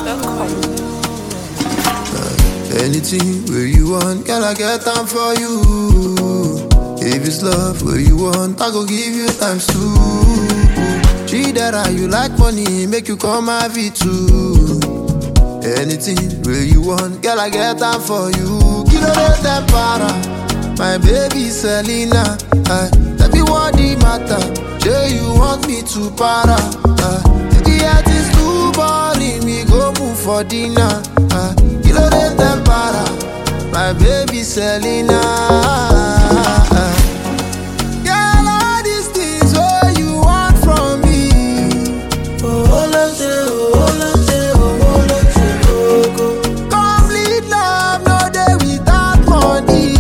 CoreVibes.com. Anything where you want, girl, I get time for you. If it's love where you want, I go give you times two. She that you like money, make you come have it too. Anything where you want, girl, I get time for you. Kilo de tempara, my baby Selena. Tell me what the matter, say you want me to para. The heart is too boring, we go move for dinner. Kilo de tempara, my baby Selena. Girl, all these things what you want from me. Complete love, no day without money.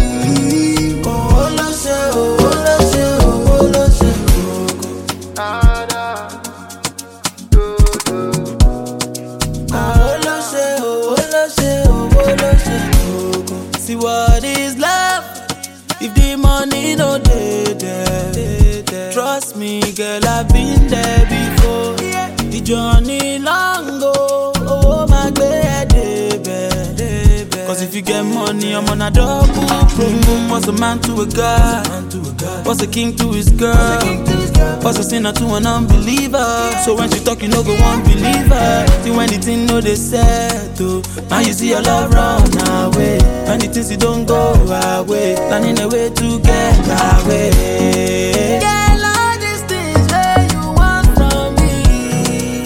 See what is love if the money no dey there. Trust me, girl, I've been there before. The journey long go, oh my baby. Cause if you get money, I'm on a double. Boom boom, what's a man to a god? What's a king to his girl? What's a sinner to an unbeliever? So when she talk, you know go one believer. See when the thing know they settle, now you see your love run away. When the things you don't go away, planning a way to get away. Girl, all these things that you want from me.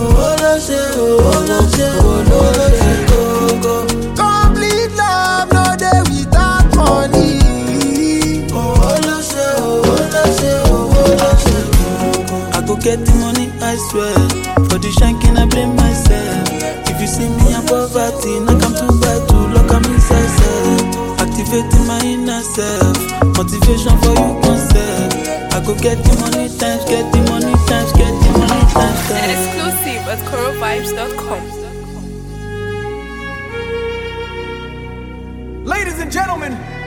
Go. Complete love, no day without money. I go get the money, I swear. For the shanking, I blame myself. If you see me in poverty, I come to buy to lock am inside self. Activating my inner self. Motivation for you concept. I go get the money times, get the money times, get the money times. Exclusive at CoreVibes.com. Ladies and gentlemen,